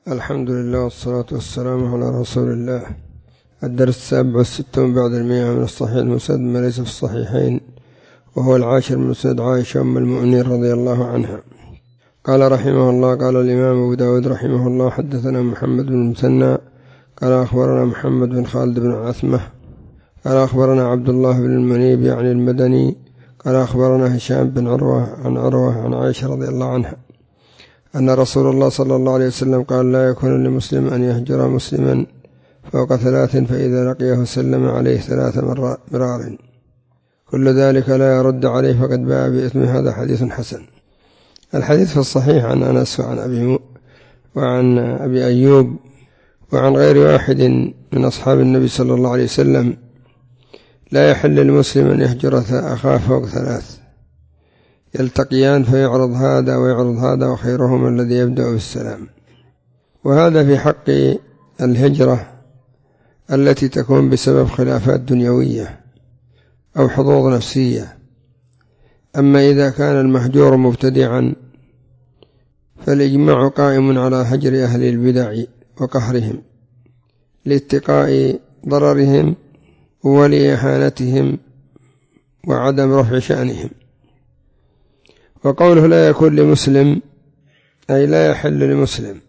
الحمد لله والصلاة والسلام على رسول الله. الدرس 67 بعد 100 من الصحيح المسند ما ليس في الصحيحين، وهو 10 من مسند عائشة أم المؤمنين رضي الله عنها. قال رحمه الله: قال الإمام أبو داود رحمه الله: حدثنا محمد بن المثنى قال أخبرنا محمد بن خالد بن عثمة قال أخبرنا عبد الله بن المنيب يعني المدني قال أخبرنا هشام بن عروة عن عائشة رضي الله عنها أن رسول الله صلى الله عليه وسلم قال: لا يكون لمسلم أن يهجر مسلما فوق 3، فإذا لقيه سلم عليه 3 مرار، كل ذلك لا يرد عليه فقد باء بإثم. هذا حديث حسن. الحديث في الصحيح عن أنس وعن أبي أيوب وعن غير واحد من أصحاب النبي صلى الله عليه وسلم: لا يحل للمسلم أن يهجر أخاه فوق 3، يلتقيان فيعرض هذا ويعرض هذا، وخيرهما الذي يبدأ بالسلام. وهذا في حق الهجرة التي تكون بسبب خلافات دنيوية أو حظوظ نفسية. أما إذا كان المهجور مبتدعا فالإجماع قائم على هجر أهل البدع وقهرهم لاتقاء ضررهم ولإهانتهم وعدم رفع شأنهم. وقوله لا يكون لمسلم أي لا يحل لمسلم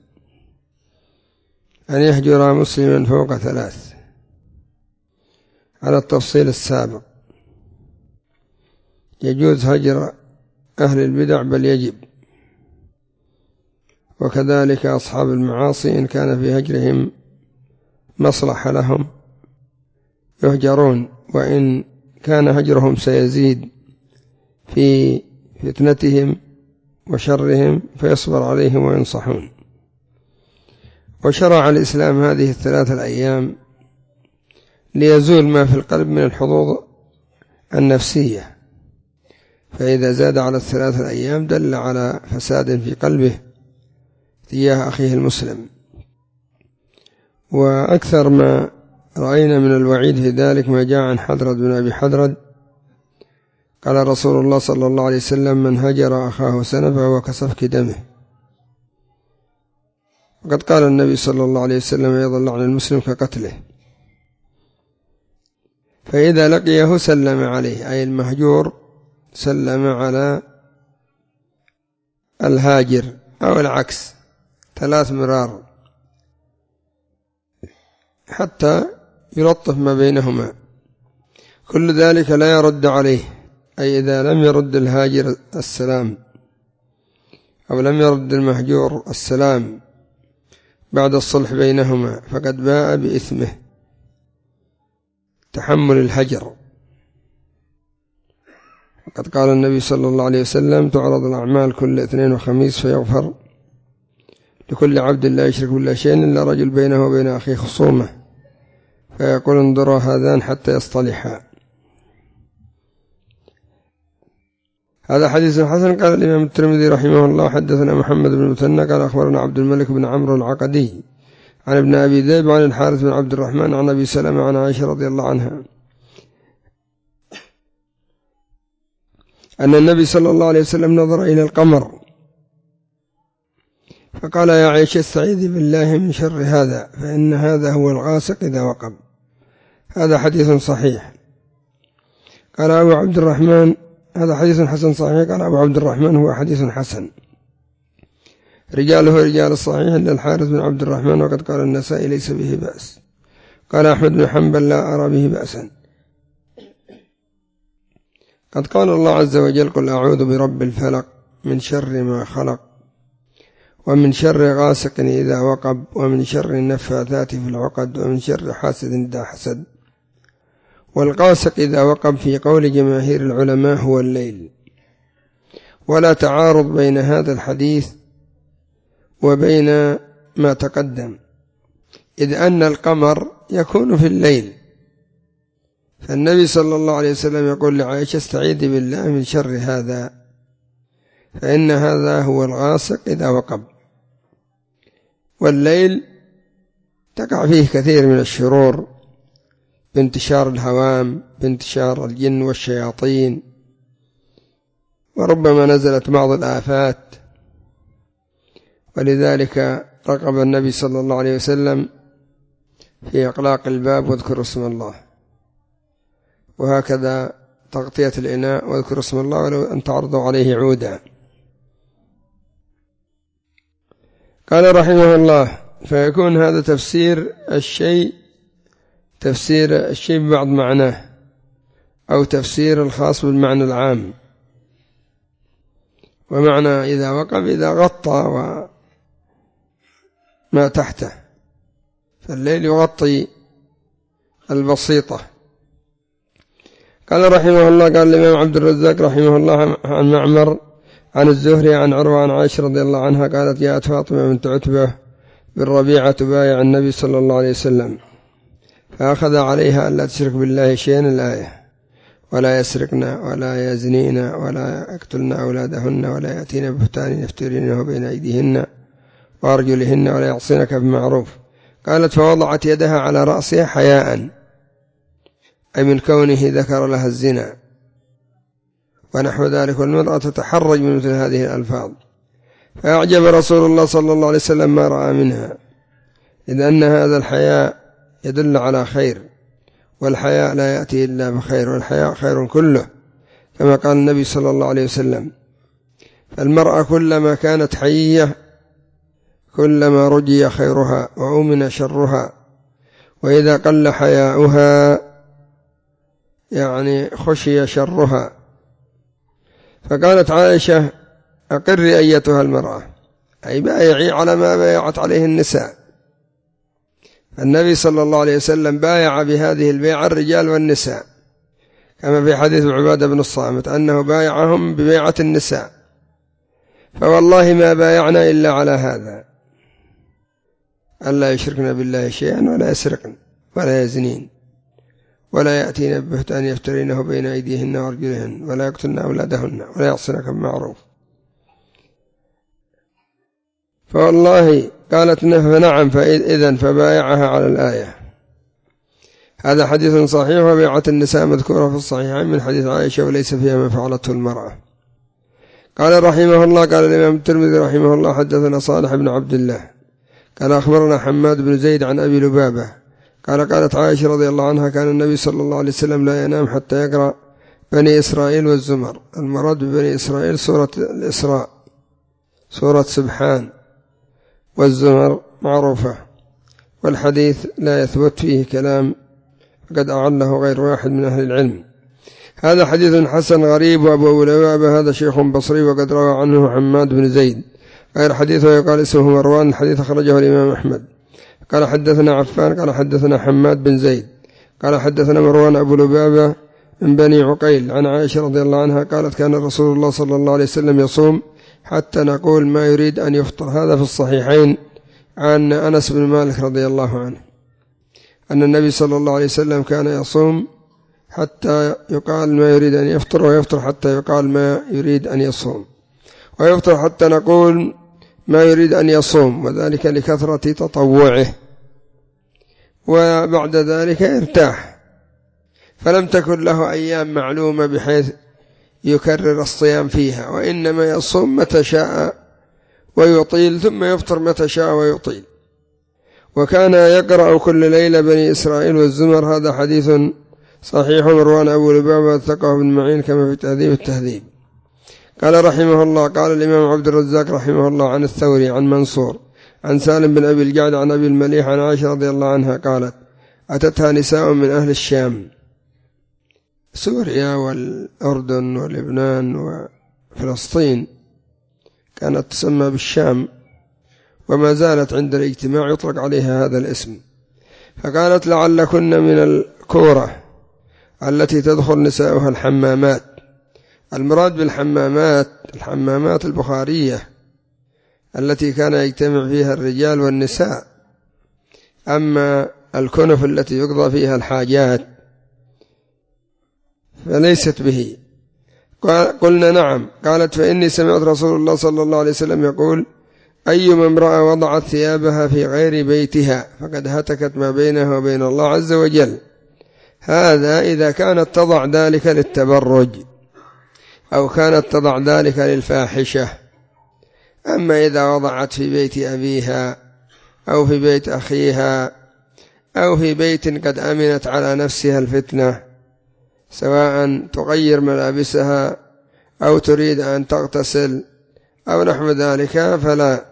أن يهجر مسلما فوق 3 على التفصيل السابق. يجوز هجر أهل البدع بل يجب، وكذلك أصحاب المعاصي إن كان في هجرهم مصلحة لهم يهجرون، وإن كان هجرهم سيزيد في فتنتهم وشرهم فيصبر عليهم وينصحون. وشرع الإسلام هذه 3 أيام ليزول ما في القلب من الحظوظ النفسية، فإذا زاد على 3 أيام دل على فساد في قلبه تجاه أخيه المسلم. وأكثر ما رأينا من الوعيد في ذلك ما جاء عن حضرة بن أبي حضرة قال رسول الله صلى الله عليه وسلم: من هجر أخاه سنة فهو كسفك دمه. وقد قال النبي صلى الله عليه وسلم: أيضا لعن المسلم كقتله. فإذا لقيه سلم عليه، أي المهجور سلم على الهاجر، أو العكس 3 مرار حتى يلطف ما بينهما. كل ذلك لا يرد عليه، أي إذا لم يرد الهاجر السلام أو لم يرد المهجور السلام بعد الصلح بينهما فقد باء بإثمه تحمل الهجر. وقد قال النبي صلى الله عليه وسلم: تعرض الأعمال كل اثنين وخميس فيغفر لكل عبد لا يشرك بالله شيئا إلا رجل بينه وبين أخيه خصومة فيقول: انظروا هذان حتى يصطلحا. هذا حديث حسن. قال الإمام الترمذي رحمه الله: حدثنا محمد بن المثنى قال أخبرنا عبد الملك بن عمرو العقدي عن ابن أبي ذئب عن الحارث بن عبد الرحمن عن أبي سلمة عن عائشة رضي الله عنها أن النبي صلى الله عليه وسلم نظر إلى القمر فقال: يا عائشة استعيذي بالله من شر هذا، فإن هذا هو الغاسق إذا وقب. هذا حديث صحيح. قال أبو عبد الرحمن: هذا حديث حسن صحيح. قال أبو عبد الرحمن: هو حديث حسن، رجاله رجال الصحيح إلا الحارث بن عبد الرحمن. وقد قال النسائي: ليس به بأس. قال أحمد بن حنبل: لا أرى به بأسا. قد قال الله عز وجل: قل أعوذ برب الفلق من شر ما خلق ومن شر غاسق إذا وقب ومن شر النفاثات في العقد ومن شر حاسد إذا حسد. والغاسق إذا وقب في قول جماهير العلماء هو الليل. ولا تعارض بين هذا الحديث وبين ما تقدم، إذ أن القمر يكون في الليل، فالنبي صلى الله عليه وسلم يقول لعائشة: استعيذي بالله من شر هذا، فإن هذا هو الغاسق إذا وقب. والليل تقع فيه كثير من الشرور بانتشار الهوام، بانتشار الجن والشياطين، وربما نزلت بعض الآفات. ولذلك رقب النبي صلى الله عليه وسلم في إقلاق الباب واذكر اسم الله، وهكذا تغطية الإناء واذكر اسم الله ولو أن تعرضوا عليه عودا. قال رحمه الله: فيكون هذا تفسير الشيء ببعض معناه، أو تفسير الخاص بالمعنى العام. ومعنى إذا وقف إذا غطى وما تحته، فالليل يغطي البسيطة. قال رحمه الله: قال الإمام عبد الرزاق رحمه الله عن معمر عن الزهري عن عروة عن عائشة رضي الله عنها قالت: جاءت فاطمة بنت عتبة بالربيعة تبايع النبي صلى الله عليه وسلم، فأخذ عليها ألا تشرك بالله شيئا الآية: ولا يسرقن ولا يزنين ولا يقتلن أولادهن ولا يأتين ببهتان يفترينه بين أيديهن وأرجلهن ولا يعصينك بمعروف. قالت: فوضعت يدها على رأسها حياء، أي من كونه ذكر لها الزنا ونحو ذلك، والمرأة تتحرج من مثل هذه الألفاظ. فأعجب رسول الله صلى الله عليه وسلم ما رأى منها، إذ أن هذا الحياء يدل على خير، والحياء لا يأتي إلا بخير، والحياء خير كله، كما قال النبي صلى الله عليه وسلم: فالمرأة كلما كانت حيية كلما رجي خيرها وأمن شرها، وإذا قل حياؤها يعني خشي شرها. فقالت عائشة: أقري أيتها المرأة، أي بايعي على ما بايعت عليه النساء. النبي صلى الله عليه وسلم بايع بهذه البيعة الرجال والنساء، كما في حديث عبادة بن الصامت أنه بايعهم ببيعة النساء. فوالله ما بايعنا إلا على هذا: ألا يشركن بالله شيئا ولا يسرقن ولا يزنين ولا يأتين ببهتان يفترينه بين أيديهن وأرجلهن ولا يقتلن أولادهن ولا يعصينك بمعروف. فوالله قالت: فنعم، فإذن فبايعها على الآية. هذا حديث صحيح، وبيعة النساء مذكورة في الصحيحين من حديث عائشة، وليس فيها ما فعلته المرأة. قال رحمه الله: قال الإمام الترمذي رحمه الله: حدثنا صالح بن عبد الله قال أخبرنا حماد بن زيد عن أبي لبابة قالت عائشة رضي الله عنها: كان النبي صلى الله عليه وسلم لا ينام حتى يقرأ بني إسرائيل والزمر. المراد ببني إسرائيل سورة الإسراء، سورة سبحان، والزمر معروفة، والحديث لا يثبت فيه كلام، قد أعله غير واحد من أهل العلم. هذا حديث حسن غريب. وأبو لبابة هذا شيخ بصري، وقد روى عنه حماد بن زيد غير حديثه يقال اسمه مروان. الحديث أخرجه الإمام أحمد. قال حدثنا عفان قال حدثنا حماد بن زيد قال حدثنا مروان أبو لبابة من بني عقيل عن عائشة رضي الله عنها قالت: كان رسول الله صلى الله عليه وسلم يصوم حتى نقول ما يريد أن يفطر. هذا في الصحيحين عن أنس بن مالك رضي الله عنه أن النبي صلى الله عليه وسلم كان يصوم حتى يقال ما يريد أن يفطر، ويفطر حتى يقال ما يريد أن يصوم، ويفطر حتى نقول ما يريد أن يصوم، وذلك لكثرة تطوعه، وبعد ذلك يرتاح. فلم تكن له أيام معلومة بحيث يكرر الصيام فيها، وإنما يصوم متى شاء ويطيل، ثم يفطر متى شاء ويطيل. وكان يقرأ كل ليلة بني إسرائيل والزمر. هذا حديث صحيح. مروان أبو لبابة وثقه بن معين كما في تهذيب التهذيب. قال رحمه الله: قال الإمام عبد الرزاق رحمه الله عن الثوري عن منصور عن سالم بن أبي الجعد عن أبي المليح عن عائشة رضي الله عنها قالت: أتتها نساء من أهل الشام، سوريا والأردن ولبنان وفلسطين، كانت تسمى بالشام، وما زالت عند الاجتماع يطلق عليها هذا الاسم. فقالت: لعلكن من الكورة التي تدخل نساؤها الحمامات. المراد بالحمامات الحمامات البخارية التي كان يجتمع فيها الرجال والنساء، أما الكنف التي يقضى فيها الحاجات فليست به. قلنا: نعم. قالت: فإني سمعت رسول الله صلى الله عليه وسلم يقول: أيما امرأة وضعت ثيابها في غير بيتها فقد هتكت ما بينها وبين الله عز وجل. هذا إذا كانت تضع ذلك للتبرج أو كانت تضع ذلك للفاحشة. أما إذا وضعت في بيت أبيها أو في بيت أخيها أو في بيت قد أمنت على نفسها الفتنة، سواء تغير ملابسها أو تريد أن تغتسل أو نحو ذلك فلا.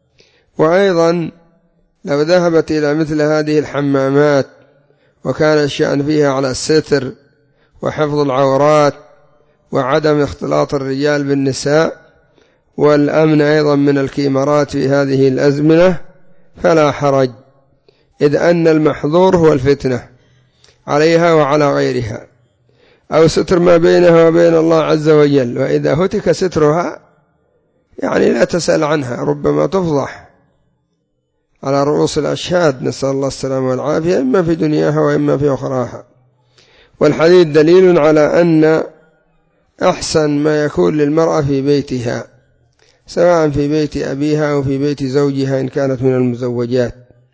وأيضا لو ذهبت إلى مثل هذه الحمامات وكان الشأن فيها على الستر وحفظ العورات وعدم اختلاط الرجال بالنساء والأمن أيضا من الكاميرات في هذه الأزمنة فلا حرج، إذ أن المحظور هو الفتنة عليها وعلى غيرها، أو ستر ما بينها وبين الله عز وجل. وإذا هتك سترها يعني لا تسأل عنها، ربما تفضح على رؤوس الأشهاد، نسأل الله السلامة والعافية، إما في دنياها وإما في أخراها. والحديث دليل على أن أحسن ما يكون للمرأة في بيتها، سواء في بيت أبيها أو في بيت زوجها إن كانت من المزوجات،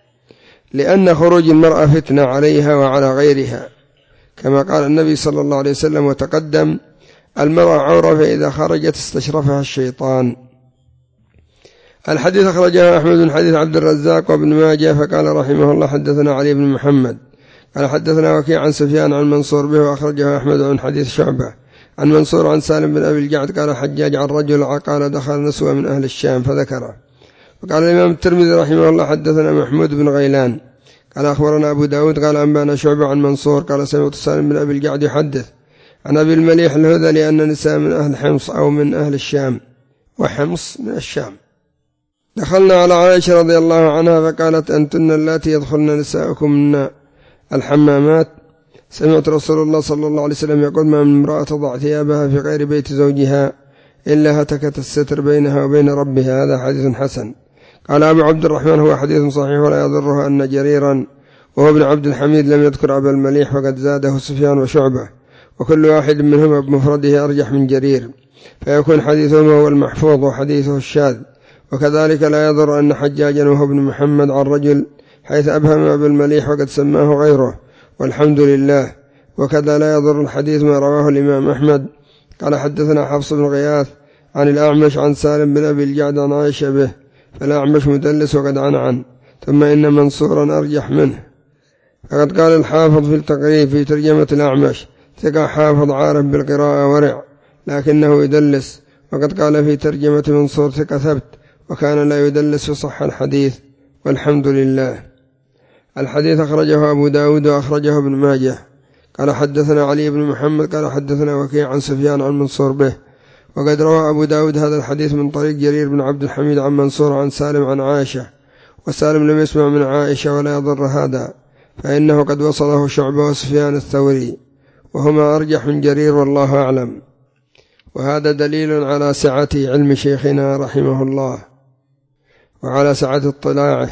لأن خروج المرأة فتنة عليها وعلى غيرها، كما قال النبي صلى الله عليه وسلم: وتقدم المرأة عورة فإذا خرجت استشرفها الشيطان. الحديث أخرجه أحمد من حديث عبد الرزاق وابن ماجه، فقال رحمه الله: حدثنا علي بن محمد قال حدثنا وكيع عن سفيان عن منصور به، وأخرجه أحمد عن حديث شعبة عن منصور عن سالم بن أبي الجعد قال حجاج عن رجل قال دخل نسوة من أهل الشام فذكره. وقال الإمام الترمذي رحمه الله: حدثنا محمود بن غيلان قال أخبرنا أبو داود قال أنبانا شعبة عن منصور قال سمعت سالم بن أبي الجعد يحدث عن أبي المليح الهذلي أن نساء من أهل حمص أو من أهل الشام، وحمص من الشام، دخلنا على عائشة رضي الله عنها فقالت: أنتن اللاتي يدخلن نساءكم الحمامات؟ سمعت رسول الله صلى الله عليه وسلم يقول: ما من امرأة تضع ثيابها في غير بيت زوجها إلا هتكت الستر بينها وبين ربها. هذا حديث حسن. قال أبو عبد الرحمن: هو حديث صحيح ولا يضره أن جريرا وهو ابن عبد الحميد لم يذكر أبا المليح، وقد زاده سفيان وشعبة، وكل واحد منهما بمفرده أرجح من جرير، فيكون حديثهما هو المحفوظ وحديثه الشاذ. وكذلك لا يضر أن حجاجا وهو ابن محمد عن رجل حيث أبهم أبا المليح وقد سماه غيره، والحمد لله. وكذا لا يضر الحديث ما رواه الإمام أحمد قال حدثنا حفص بن غياث عن الأعمش عن سالم بن أبي الجعد عن عائشة به، فالأعمش مدلس وقد عنعن. ثم إن منصورا أرجح منه، فقد قال الحافظ في التقريب في ترجمة الأعمش: ثقة حافظ عارف بالقراءة ورع لكنه يدلس. وقد قال في ترجمة منصور: ثقة ثبت وكان لا يدلس وصح الحديث، والحمد لله. الحديث أخرجه أبو داود وأخرجه ابن ماجه. قال حدثنا علي بن محمد قال حدثنا وكيع عن سفيان عن منصور به. وقد روى أبو داود هذا الحديث من طريق جرير بن عبد الحميد عن منصور عن سالم عن عائشة، وسالم لم يسمع من عائشة ولا يضر هذا، فإنه قد وصله شعبة وسفيان الثوري، وهما أرجح من جرير والله أعلم. وهذا دليل على سعة علم شيخنا رحمه الله، وعلى سعة اطلاعه،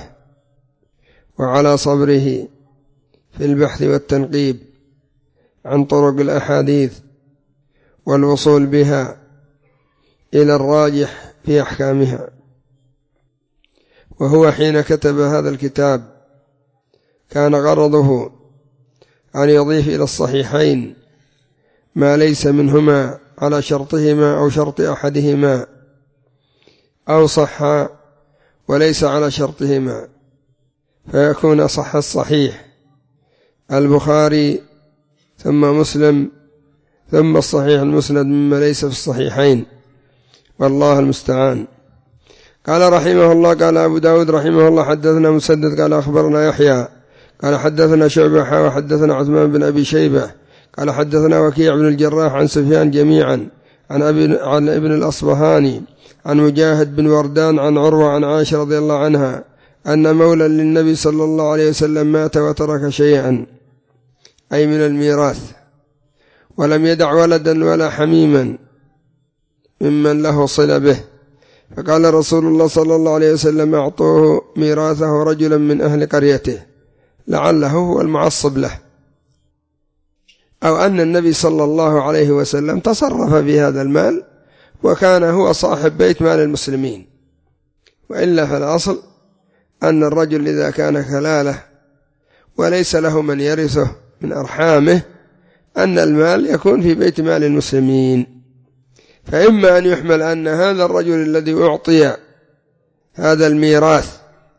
وعلى صبره في البحث والتنقيب عن طرق الأحاديث والوصول بها إلى الراجح في أحكامها. وهو حين كتب هذا الكتاب كان غرضه أن يضيف إلى الصحيحين ما ليس منهما على شرطهما أو شرط أحدهما، أو صح وليس على شرطهما، فيكون صح الصحيح البخاري ثم مسلم ثم الصحيح المسند مما ليس في الصحيحين، والله المستعان. قال رحمه الله: قال أبو داود رحمه الله: حدثنا مسدد قال أخبرنا يحيى قال حدثنا شعبة وحدثنا عثمان بن أبي شيبة قال حدثنا وكيع بن الجراح عن سفيان جميعا عن ابن الأصبهاني عن مجاهد بن وردان عن عروة عن عائشة رضي الله عنها أن مولى للنبي صلى الله عليه وسلم مات وترك شيئا، أي من الميراث، ولم يدع ولدا ولا حميما ممن له صلة به، فقال رسول الله صلى الله عليه وسلم: أعطوه ميراثه رجلا من أهل قريته لعله هو المعصب له، أو أن النبي صلى الله عليه وسلم تصرف في هذا المال وكان هو صاحب بيت مال المسلمين. وإلا فالأصل أن الرجل إذا كان كلالة وليس له من يرثه من أرحامه أن المال يكون في بيت مال المسلمين. فإما أن يحمل أن هذا الرجل الذي أعطي هذا الميراث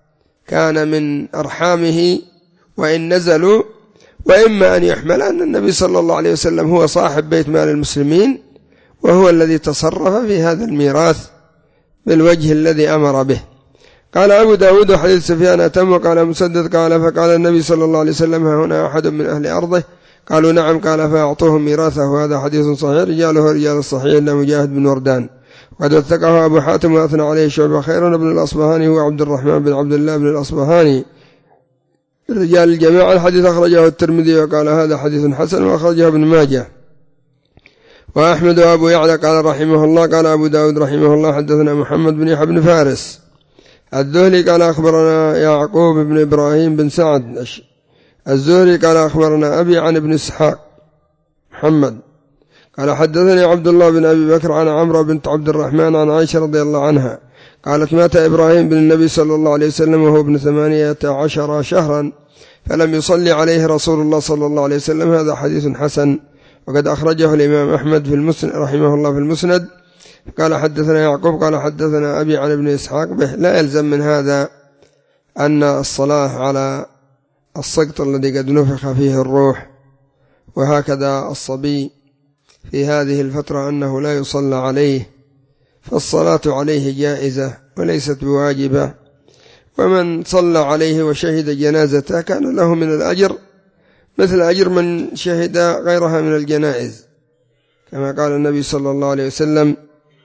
كان من أرحامه وإن نزلوا، وإما أن يحمل أن النبي صلى الله عليه وسلم هو صاحب بيت مال المسلمين وهو الذي تصرف في هذا الميراث بالوجه الذي أمر به. قال أبو داود حديث سفيان أتم. قال مسدد قال فقال النبي صلى الله عليه وسلم هنا أحد من أهل أرضه؟ قالوا نعم. قال فأعطوهم ميراثه. هذا حديث صحيح رجاله رجال الصحيح إلا مجاهد بن وردان. وقد وثقه أبو حاتم وأثنى عليه شعبة. خير بن الأصبهاني هو عبد الرحمن بن عبد الله بن الأصبهاني رجال الجماعة. الحديث أخرجه الترمذي وقال هذا حديث حسن، وأخرجه ابن ماجه وأحمد وأبو يعلى. قال رحمه الله قال أبو داود رحمه الله حدثنا محمد بن يحيى بن فارس الذهلي قال أخبرنا يعقوب بن إبراهيم بن سعد الزهري قال أخبرنا أبي عن ابن إسحاق محمد قال حدثني عبد الله بن أبي بكر عن عمرو بنت عبد الرحمن عن عائشة رضي الله عنها قالت مات إبراهيم بن النبي صلى الله عليه وسلم وهو ابن 18 شهرا فلم يصلي عليه رسول الله صلى الله عليه وسلم. هذا حديث حسن. وقد أخرجه الإمام أحمد في المسند رحمه الله في المسند. قال حدثنا يعقوب قال حدثنا أبي عن ابن إسحاق به. لا يلزم من هذا أن الصلاة على السقط الذي قد نفخ فيه الروح وهكذا الصبي في هذه الفترة أنه لا يصلى عليه، فالصلاة عليه جائزة وليست بواجبة. ومن صلى عليه وشهد جنازته كان له من الأجر مثل أجر من شهد غيرها من الجنائز، كما قال النبي صلى الله عليه وسلم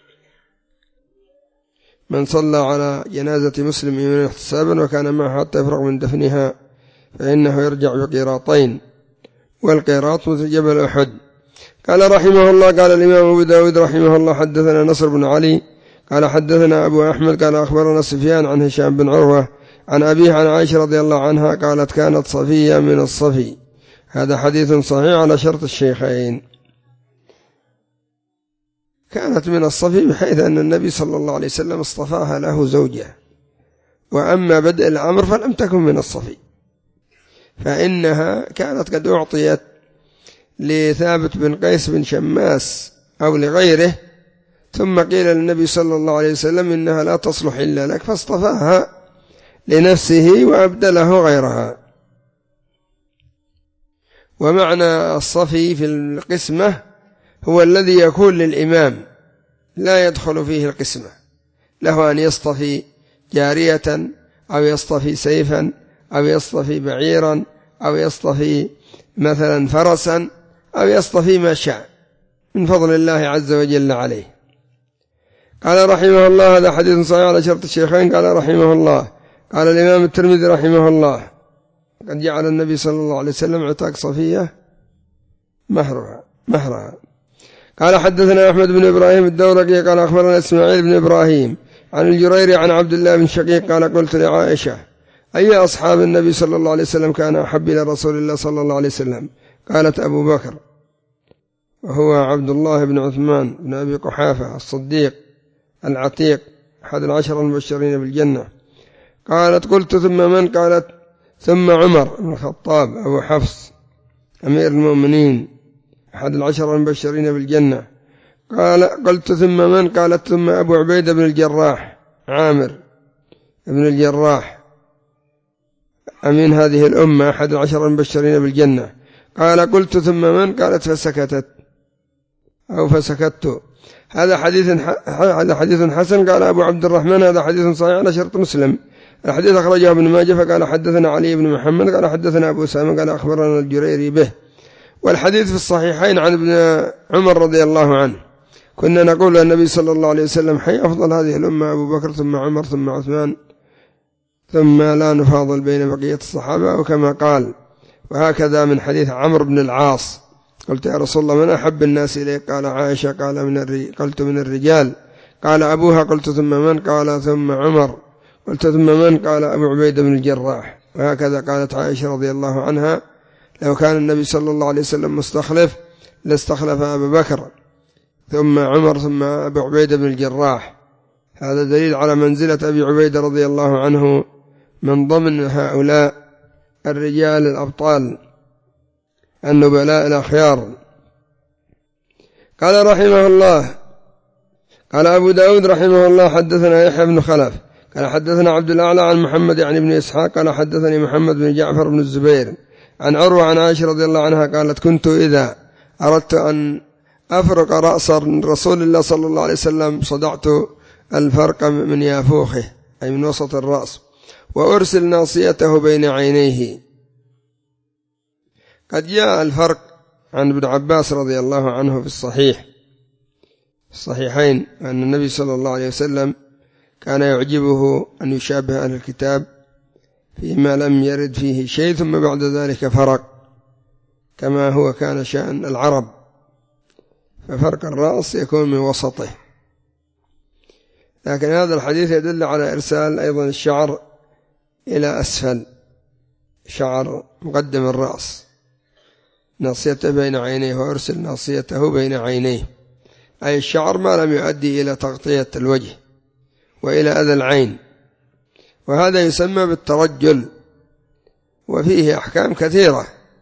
من صلى على جنازة مسلم إيمانا واحتسابا وكان معه حتى يفرغ من دفنها فإنه يرجع بقيراطين، والقيراط مثل جبل أحد. قال رحمه الله قال الإمام أبو داود رحمه الله حدثنا نصر بن علي قال حدثنا أبو أحمد قال أخبرنا سفيان عن هشام بن عروة عن أبيه عن عائشة رضي الله عنها قالت كانت صفية من الصفي. هذا حديث صحيح على شرط الشيخين. كانت من الصفي بحيث أن النبي صلى الله عليه وسلم اصطفاها له زوجة، وأما بدء الأمر فلم تكن من الصفي، فإنها كانت قد أعطيت لثابت بن قيس بن شماس أو لغيره، ثم قيل للنبي صلى الله عليه وسلم إنها لا تصلح إلا لك فاصطفاها لنفسه وأبدله غيرها. ومعنى الصفي في القسمة هو الذي يكون للإمام لا يدخل فيه القسمة، له أن يصطفي جارية أو يصطفي سيفا أو يصطفي بعيرا أو يصطفي مثلا فرسا أو يصطفي ما شاء من فضل الله عز وجل عليه. قال رحمه الله هذا حديث صحيح على شرط الشيخين. قال رحمه الله قال الإمام الترمذي رحمه الله قد جعل النبي صلى الله عليه وسلم عتاق صفية مهرها. قال حدثنا أحمد بن إبراهيم الدورقي قال أخبرنا إسماعيل بن إبراهيم عن الجريري عن عبد الله بن شقيق قال قلت لعائشة أي أصحاب النبي صلى الله عليه وسلم كان أحب إلى رسول الله صلى الله عليه وسلم؟ قالت أبو بكر وهو عبد الله بن عثمان بن أبي قحافة الصديق العتيق أحد 10 المبشرين بالجنة. قالت قلت ثم من؟ قالت ثم عمر بن الخطاب أبو حفص أمير المؤمنين أحد 10 المبشرين بالجنة. قلت ثم من؟ قالت ثم أبو عبيدة بن الجراح عامر بن الجراح أمين هذه الأمة أحد 10 المبشرين بالجنة. قال قلت ثم من؟ قالت فسكتت أو فسكت. هذا حديث حسن. قال أبو عبد الرحمن هذا حديث صحيح على شرط مسلم. الحديث أخرجه ابن ماجه فقال حدثنا علي بن محمد قال حدثنا أبو أسامة قال أخبرنا الجريري به. والحديث في الصحيحين عن ابن عمر رضي الله عنه كنا نقول النبي صلى الله عليه وسلم حي أفضل هذه الأمة أبو بكر ثم عمر ثم عثمان ثم لا نفاضل بين بقية الصحابة وكما قال. وهكذا من حديث عمرو بن العاص قلت يا رسول الله من أحب الناس إليك؟ قال عائشة. قلت من الرجال. قال أبوها. قلت ثم من؟ قال ثم عمر. قلت ثم من؟ قال أبو عبيدة بن الجراح. وهكذا قالت عائشة رضي الله عنها لو كان النبي صلى الله عليه وسلم مستخلف لاستخلف أبا بكر ثم عمر ثم أبو عبيدة بن الجراح. هذا دليل على منزلة أبي عبيدة رضي الله عنه من ضمن هؤلاء الرجال الأبطال النبلاء الأخيار. قال رحمه الله قال أبو داود رحمه الله حدثنا يحيى بن خلف قال حدثنا عبد الأعلى عن محمد يعني بن إسحاق قال حدثني محمد بن جعفر بن الزبير عن عروة عن عائشة رضي الله عنها قالت كنت إذا أردت أن أفرق رأس رسول الله صلى الله عليه وسلم صدعت الفرق من يافوخه أي من وسط الرأس وأرسل ناصيته بين عينيه. قد جاء الفرق عن ابن عباس رضي الله عنه في الصحيحين أن النبي صلى الله عليه وسلم كان يعجبه أن يشابه أهل الكتاب فيما لم يرد فيه شيء ثم بعد ذلك فرق كما هو كان شأن العرب، ففرق الرأس يكون من وسطه. لكن هذا الحديث يدل على إرسال أيضا الشعر إلى أسفل، شعر مقدم الرأس، ناصيته بين عينيه، وأرسل ناصيته بين عينيه، أي الشعر ما لم يؤدي إلى تغطية الوجه وإلى أذى العين، وهذا يسمى بالترجل، وفيه أحكام كثيرة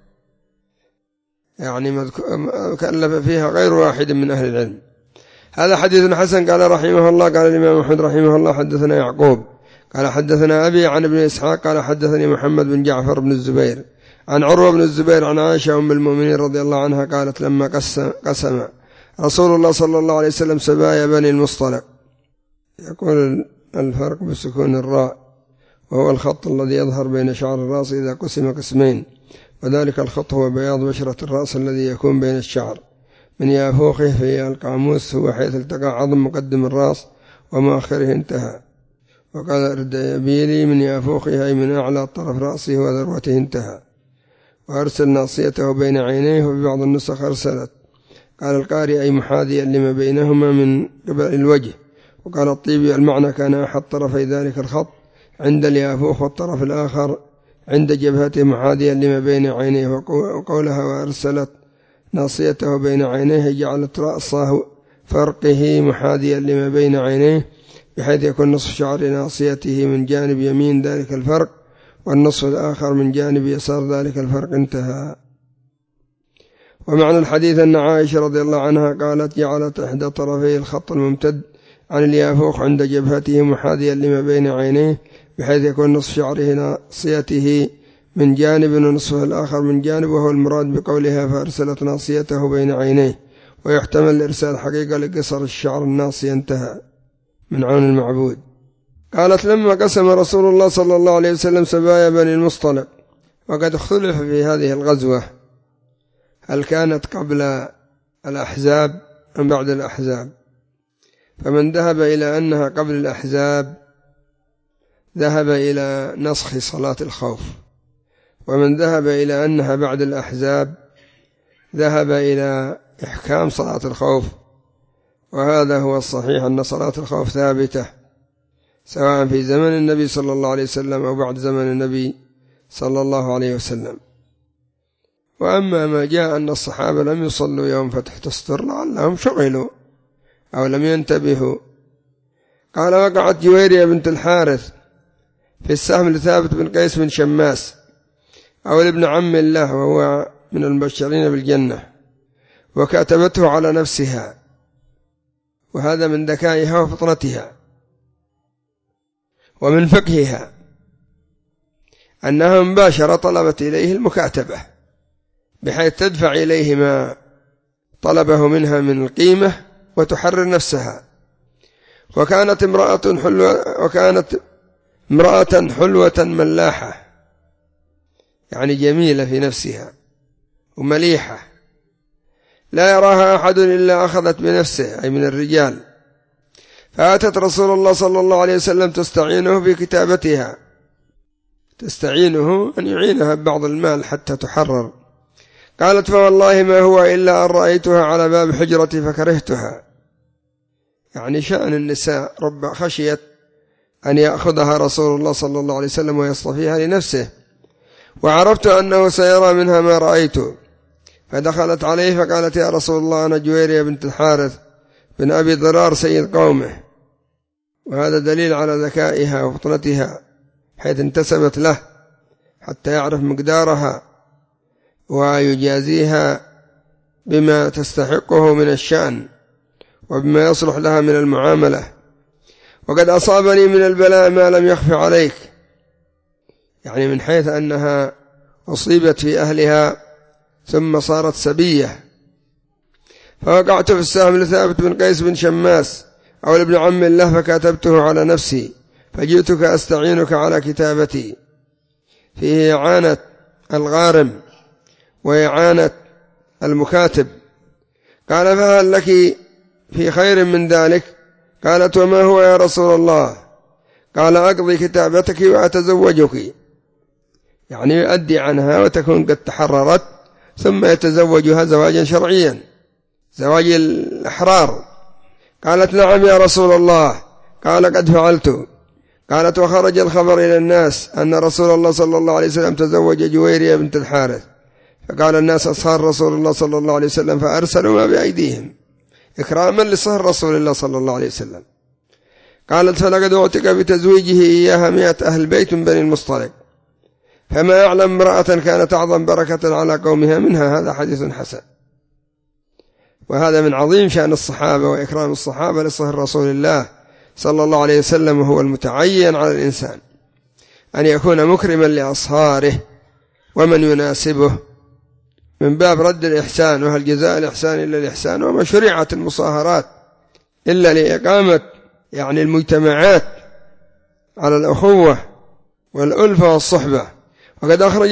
يعني كلف فيها غير واحد من أهل العلم. هذا حديث حسن. قال رحمه الله قال الإمام أحمد رحمه الله حدثنا يعقوب قال حدثنا أبي عن ابن إسحاق قال حدثني محمد بن جعفر بن الزبير عن عروة بن الزبير عن عائشة أم المؤمنين رضي الله عنها قالت لما قسم رسول الله صلى الله عليه وسلم سبايا بني المصطلق، يقول الفرق بسكون الراء، وهو الخط الذي يظهر بين شعر الرأس إذا قسم قسمين، وذلك الخط هو بياض بشرة الرأس الذي يكون بين الشعر من يافوخه في القاموس هو حيث التقى عظم مقدم الرأس ومؤخره انتهى، وقال اردبيلي من يافوخه أي من أعلى طرف رأسه وذروته انتهى، وأرسل ناصيته بين عينيه، وفي بعض النسخ أرسلت. قال القارئ أي محاذيا لما بينهما من قبل الوجه. وقال الطيبي المعنى كان أحد طرفي ذلك الخط عند اليافوخ والطرف الآخر عند جبهته محاذيا لما بين عينيه. وقولها وأرسلت ناصيته بين عينيه جعلت رأسه فرقه محاذيا لما بين عينيه بحيث يكون نصف شعر ناصيته من جانب يمين ذلك الفرق والنصف الآخر من جانب يسار ذلك الفرق انتهى. ومعنى الحديث أن عائشة رضي الله عنها قالت جعلت إحدى طرفي الخط الممتد عن اليافوخ عند جبهته محاذيا لما بين عينيه بحيث يكون نصف شعره ناصيته من جانب ونصفه الآخر من جانب، وهو المراد بقولها فأرسلت ناصيته بين عينيه، ويحتمل الإرسال حقيقة لقصر الشعر الناصي انتهى من عون المعبود. قالت لما قسم رسول الله صلى الله عليه وسلم سبايا بني المصطلق، وقد اختلف في هذه الغزوة هل كانت قبل الأحزاب أم بعد الأحزاب، فمن ذهب إلى أنها قبل الأحزاب ذهب إلى نسخ صلاة الخوف، ومن ذهب إلى أنها بعد الأحزاب ذهب إلى إحكام صلاة الخوف. وهذا هو الصحيح أن صلاة الخوف ثابتة سواء في زمن النبي صلى الله عليه وسلم أو بعد زمن النبي صلى الله عليه وسلم. وأما ما جاء أن الصحابة لم يصلوا يوم فتح تستر لعلهم شغلوا أو لم ينتبهوا. قال وقعت جويرية بنت الحارث في السهم لثابت بن قيس بن شماس أو ابن عم الله وهو من المبشرين بالجنة، وكاتبته على نفسها، وهذا من ذكائها وفطنتها ومن فقهها أنها مباشرة طلبت إليه المكاتبة بحيث تدفع إليه ما طلبه منها من القيمة وتحرر نفسها. وكانت امرأة حلوة ملاحة، يعني جميلة في نفسها ومليحة، لا يراها أحد إلا أخذت بنفسه أي من الرجال. فأتت رسول الله صلى الله عليه وسلم تستعينه في كتابتها، تستعينه أن يعينها ببعض المال حتى تحرر. قالت فوالله ما هو إلا أن رأيتها على باب حجرتي فكرهتها، يعني شأن النساء رب خشيت أن يأخذها رسول الله صلى الله عليه وسلم ويصطفيها لنفسه، وعرفت أنه سيرى منها ما رأيته. فدخلت عليه فقالت يا رسول الله أنا جويرية بنت الحارث بن أبي ضرار سيد قومه. وهذا دليل على ذكائها وفطنتها حيث انتسبت له حتى يعرف مقدارها ويجازيها بما تستحقه من الشأن وبما يصلح لها من المعاملة. وقد أصابني من البلاء ما لم يخف عليك، يعني من حيث أنها أصيبت في أهلها ثم صارت سبية. فوقعت في السهم لثابت بن قيس بن شماس أو لابن عم له فكتبته على نفسي، فجئتك أستعينك على كتابتي فيه إعانة الغارم وإعانة المكاتب. قال فهل لك في خير من ذلك؟ قالت وما هو يا رسول الله؟ قال أقضي كتابتك وأتزوجك، يعني يؤدي عنها وتكون قد تحررت ثم يتزوجها زواجا شرعيا، زواج الأحرار. قالت نعم يا رسول الله. قال قد فعلت. قالت وخرج الخبر إلى الناس أن رسول الله صلى الله عليه وسلم تزوج جويرية بنت الحارث، فقال الناس أصهار رسول الله صلى الله عليه وسلم فأرسلوا ما بأيديهم إكراما لصهر رسول الله صلى الله عليه وسلم. قالت فلقد أعتق بتزويجه إياها 100 أهل بيت من بني المصطلق، فما أعلم امرأة كانت أعظم بركة على قومها منها. هذا حديث حسن. وهذا من عظيم شأن الصحابة وإكرام الصحابة لصهر رسول الله صلى الله عليه وسلم. وهو المتعين على الإنسان أن يكون مكرما لأصهاره ومن يناسبه من باب رد الإحسان، وهل جزاء الإحسان إلا الإحسان، وما شرعت المصاهرات إلا لإقامة يعني المجتمعات على الأخوة والألفة والصحبة. وقد أخرج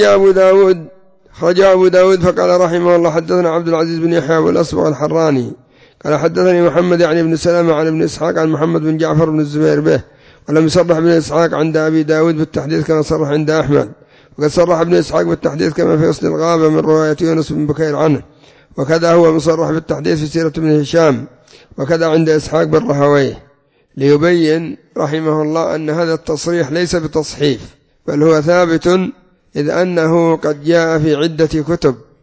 أبو داود فقال رحمه الله حدثنا عبد العزيز بن يحيى والأصبغ الحراني قال حدثني محمد يعني بن سلامة عن ابن إسحاق عن محمد بن جعفر بن الزبير به، ولم يصرح ابن إسحاق عند أبي داود بالتحديث كما صرح عند أحمد. وقد صرح ابن إسحاق بالتحديث كما في أصل الغابة من رواية يونس بن بكير عنه، وكذا هو مصرح بالتحديث في سيرة ابن هشام، وكذا عند إسحاق بن راهويه، ليبين رحمه الله أن هذا التصريح ليس بتصحيف بل هو ثابت، إذ أنه قد جاء في عدة كتب